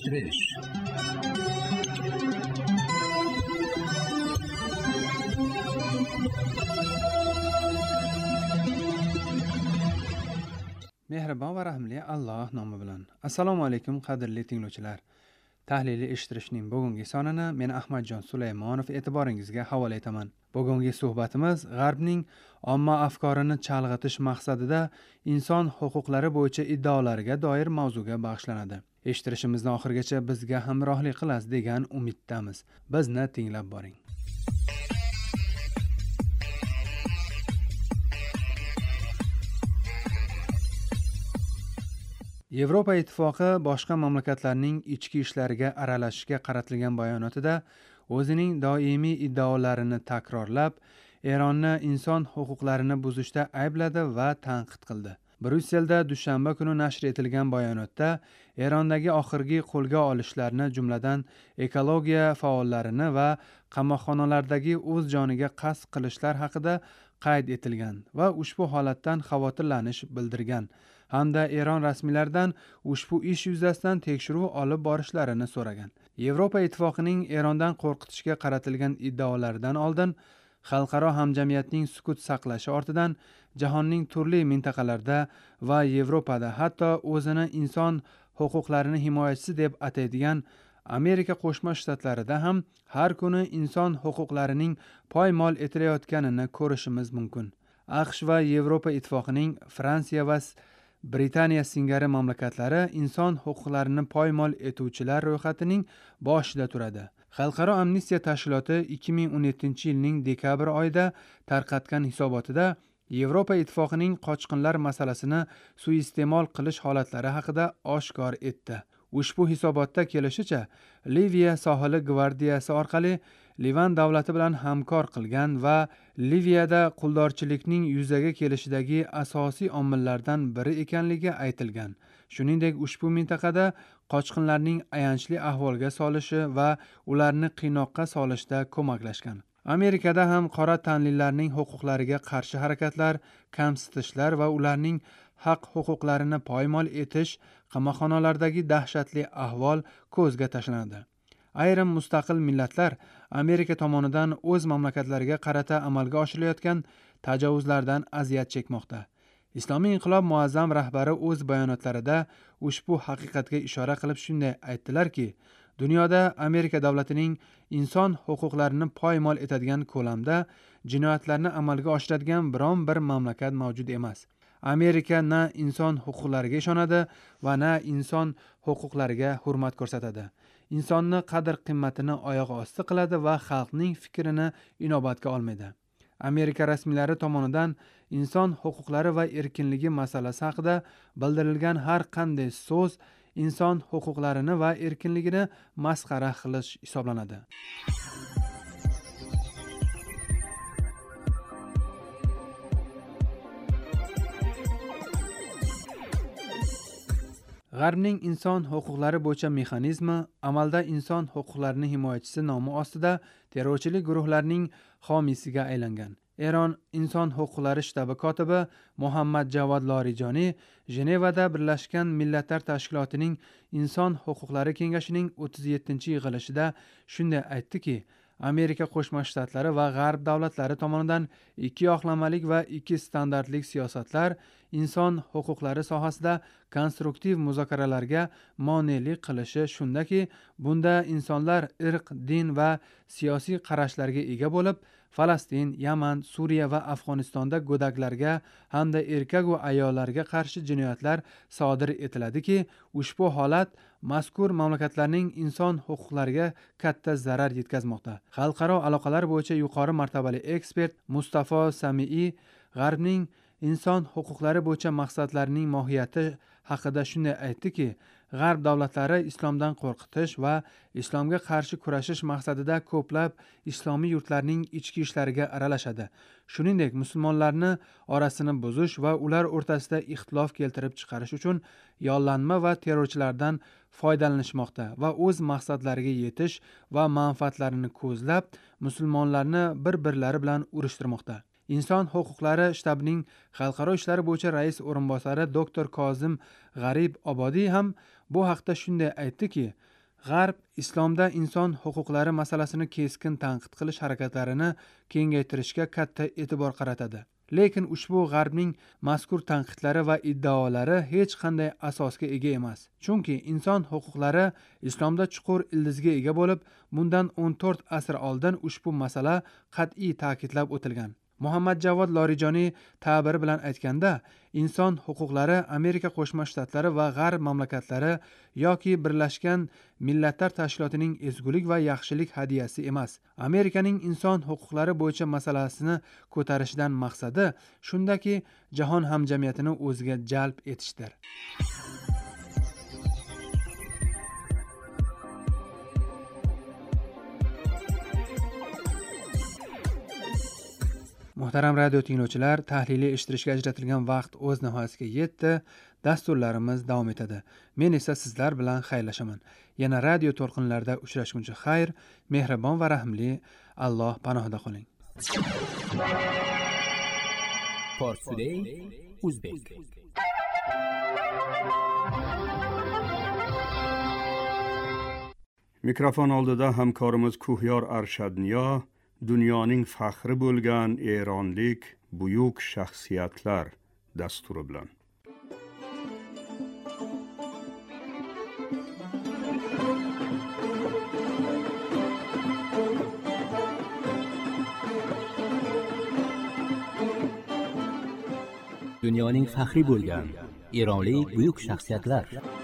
Eleştiriş. Mehribon va rahmli Alloh nomi bilan. Assalomu alaykum qadrli tinglovchilar. Tahliliy eshittirishning bugungi sonini men Ahmadjon Sulaymonov e'tiboringizga havola etaman. Bugungi suhbatimiz G'arbning omma afkorini chalg'itish maqsadida inson huquqlari bo'yicha iddaolariga doir mavzuga bag'ishlanadi. Eshittirishimizni oxirigacha bizga hamrohlik qilasiz degan umiddamiz. Bizni tinglab boring. Yevropa Ittifoqi boshqa mamlakatlarning ichki ishlariga aralashishga qaratilgan bayonotida o'zining doimiy iddaolarini takrorlab, Eronni inson huquqlarini buzishda aybladi va tanqid qildi. Bryusselda dushanba kuni nashr etilgan bayonotda Erondagi oxirgi qo'lga olishlarni, jumladan ekologiya faollarini va qamoqxonalardagi o'z joniga qasd qilishlar haqida qayd etilgan va ushbu holatdan xavotirlanish bildirgan hamda Eron rasmiylaridan ushbu ish yuzasidan tekshiruv olib borishlarini so'ragan. Yevropa Ittifoqining Erondan qo'rqitishga qaratilgan iddaolaridan oldin xalqaro hamjamiyatning sukut saqlashi ortidan jahonning turli mintaqalarida va Yevropada, hatto o'zini inson huquqlarini himoyachisi deb ataydigan Amerika Qo'shma Shtatlarida ham har kuni inson huquqlarining poymol etilayotganini ko'rishimiz mumkin. AQSh va Yevropa Ittifoqining Fransiya va Britaniya singari mamlakatlari inson huquqlarini poymol etuvchilar ro'yxatining boshida turadi. Xalqaro amnistiya tashkiloti 2017-yilning dekabr oyida tarqatgan hisobotida Yevropa Ittifoqining qochqinlar masalasini suiiste'mol qilish holatlari haqida oshkor etdi. Ushbu hisobotda kelishicha, Liviya sohili gvardiyasi orqali Livan davlati bilan hamkor qilgan va Liviyada quldorchilikning yuzaga kelishidagi asosiy omillardan biri ekanligi aytilgan. Shuningdek, ushbu mintaqada qochqinlarning ayanchli ahvolga solishi va ularni qiynoqqa solishda ko'maklashgan. Amerikada ham qora tanlilarning huquqlariga qarshi harakatlar, kamsitishlar va ularning haq-huquqlarini poymol etish, qamoqxonalardagi dahshatli ahvol ko'zga tashlanadi. Ayrim mustaqil millatlar Amerika tomonidan o'z mamlakatlariga qarata amalga oshirilayotgan tajovuzlardan aziyat chekmoqda. Islomiy inqilob muazzam rahbari o'z bayonotlarida ushbu haqiqatga ishora qilib shunday aytdilarki, dunyoda Amerika davlatining inson huquqlarini poymol etadigan ko'lamda jinoyatlarni amalga oshiradigan biron bir mamlakat mavjud emas. Amerika na inson huquqlariga ishonadi va na inson huquqlariga hurmat ko'rsatadi. Insonni qadr-qimmatini oyoq osti qiladi va xalqning fikrini inobatga olmaydi. Amerika rasmiylari tomonidan inson huquqlari va erkinligi masalasi haqida bildirilgan har qanday so'z inson huquqlarini va erkinligini masxara qilish hisoblanadi. G'arbning inson huquqlari bo'yicha mexanizmi amalda inson huquqlarini himoyachisi nomi ostida terrorchilik guruhlarining homiysiga aylangan. Eron inson huquqlari shtabi kotibi Muhammad Javad Lorijoniy Jenevada Birlashgan Millatlar Tashkilotining Inson huquqlari kengashining 37-yig'ilishida shunday aytdiki, Amerika Qo'shma Shtatlari va G'arb davlatlari tomonidan ikki yoqlamalik va ikki standartlik siyosatlar inson huquqlari sohasida konstruktiv muzokaralarga monelik qilishi shundaki, bunda insonlar irq, din va siyosiy qarashlarga ega bo'lib, Falastin, Yaman, Suriya va Afg'onistonda go'daklarga hamda erkak va ayollarga qarshi jinoyatlar sodir etiladiki, ushbu holat mazkur mamlakatlarning inson huquqlariga katta zarar yetkazmoqda. Xalqaro aloqalar bo'yicha yuqori martabali ekspert Mustafo Samiy G'arbning inson huquqlari bo'yicha maqsadlarining mohiyati haqida shunday aytdiki, G'arb davlatlari islomdan qo'rqitish va islomga qarshi kurashish maqsadida ko'plab islomiy yurtlarning ichki ishlariga aralashadi. Shuningdek, musulmonlarni orasini buzish va ular o'rtasida ixtilof keltirib chiqarish uchun yollanma va terrorchilardan foydalanishmoqda va o'z maqsadlariga yetish va manfaatlarini ko'zlab musulmonlarni bir-birlari bilan urushtirmoqda. Inson huquqlari shtabining xalqaro ishlar bo'yicha rais o'rinbosari doktor Kozim G'arib Obodiy ham bu haqda shunday aytdiki, G'arb islomda inson huquqlari masalasini keskin tanqid qilish harakatlarini kengaytirishga katta e'tibor qaratadi. Lekin ushbu g'arbning mazkur tanqidlari va iddaolari hech qanday asosga ega emas. Chunki inson huquqlari islomda chuqur ildizga ega bo'lib, bundan 14 asr oldin ushbu masala qat'iy ta'kidlab o'tilgan. Muhammad Javod Lorijoniy ta'biri bilan aytganda, inson huquqlari Amerika Qo'shma Shtatlari va G'arb mamlakatlari yoki Birlashgan Millatlar Tashkilotining ezgulik va yaxshilik hadiyasi emas. Amerikaning inson huquqlari bo'yicha masalasini ko'tarishidan maqsadi shundaki, jahon hamjamiyatini o'ziga jalb etishdir. Muhtaram radio tinglovchilar, tahliliy eshittirishga ajratilgan vaqt o'z nihoyasiga yetdi. Dasturlarimiz davom etadi. Men esa sizlar bilan xayrlashaman. Yana radio to'lqinlarida uchrashguncha xayr, mehribon va rahmli Alloh panohida qoling. Parstoday Uzbek. Mikrofon oldida hamkorimiz Kuhyor Arshadniyo dunyoning faxri bo'lgan eronlik buyuk shaxsiyatlar dasturi bilan. Dunyoning faxri bo'lgan eronlik buyuk shaxsiyatlar